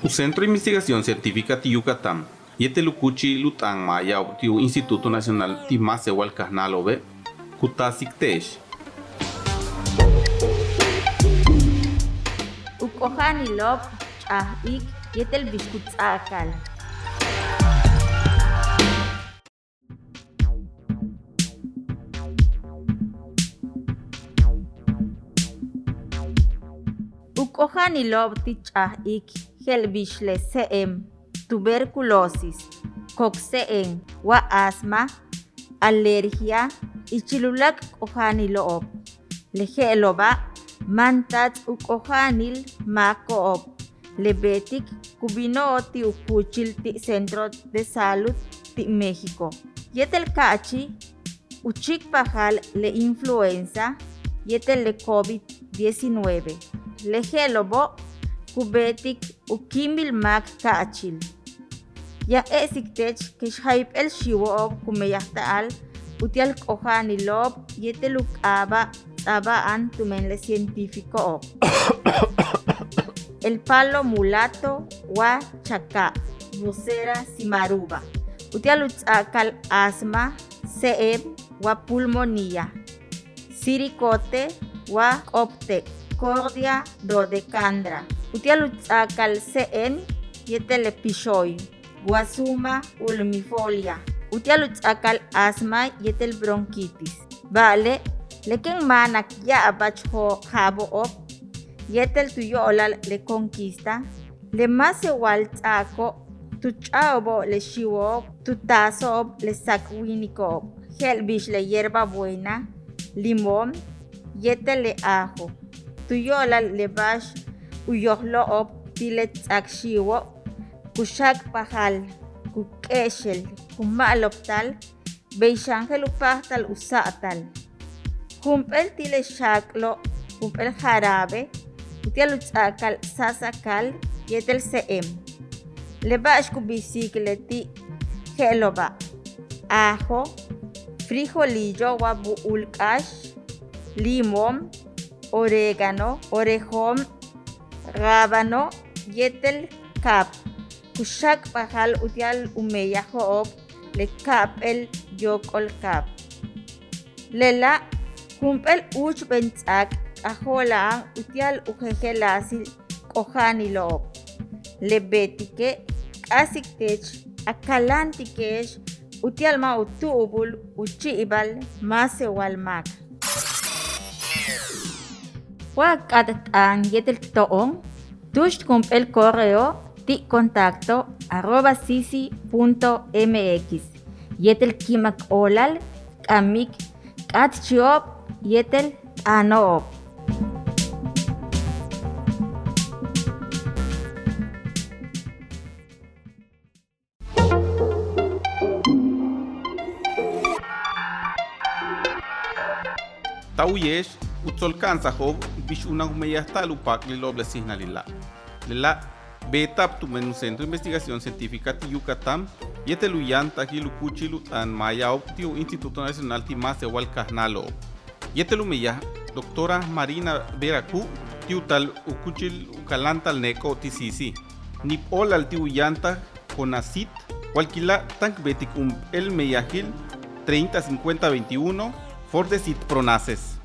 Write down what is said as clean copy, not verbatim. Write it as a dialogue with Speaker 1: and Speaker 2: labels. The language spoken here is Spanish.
Speaker 1: Centro de Investigación Científica de Yucatán, Yetelucuchi Lutang Maya, Instituto Nacional Timase Walcahnalobe, Kutasictesh.
Speaker 2: Ukohan ilop chahik yetel biskutzakal. Ukohan ilop chahik helbishle CM, tuberculosis, coxeen, wa asma, alergia, ichilulak kohaniloob. Leheloba, mantat ukohanil makoob. Lebetik kubino ti ukuchil ti Centro de Salud ti México. Yetel kachi, uchik pajal le influenza, yetel le COVID-19. Lehelobo, kubetik ukimbil mak kaachil. Ya esiktech kishhaib el shiwoob kumeyahtaal utial kohanilob yeteluk aba abaan tumenle científico. El palo mulato wa chaca, vocera simaruba. Utial utzakal asma, CM wa pulmonía. Siricote wa opte, cordia dodecandra. Utial utzakal CN yetele pishoy. Guasuma ulmifolia. Utial utzakal asma yetel bronquitis. Vale, leken manak ya abachho jabo op. Yetel tuyolal le conquista. Le mase waltzako. Tu chaobo le shiwo. Tu taso le sakwiniko. Helbish le hierba buena. Limón. Yetel le ajo. Tuyolal le bash. Uyohlo op tilet akshiwo. Kushak pahal, kukeshel, kumaloptal, beishangel upahtal usatal. Kumpel tile shaklo, kumpel jarabe, utial utsakal sasakal, yetel CM. Lebash kubisikleti, geloba, ajo, frijolillo wabu ulkash, limón, orégano, orejón, rábano, yetel kap. Kushak pahal utial umeya hoob le kap el yokol kap. Lela kumpel uch bentsak ahola utial ujejelasil kohaniloob. Le betike asiktech akalantikesh utial ma utubul uchiibal masewalmak. Wakatatan yetel toong tush kumpel correo contacto @sisi.mx. Yetel kimak olal, kamik, katchiop, yetel anoop.
Speaker 1: Tauyesh, utzolkanza job, bish una humeyasta lupak liloble signalila. Lila Betap tumen Centro de Investigación Científica de Yucatán, yeteluyan takilukuchilu an mayao tiu Instituto Nacional Timase Walcahnalo. Yetelumeya, doctora Marina Veracu, tiu tal ukuchil ukalantal neko tisisi. Nipol al tiu yanta conasit, walquila tank beticum el meyahil 30 50 21, fordesit pronaces.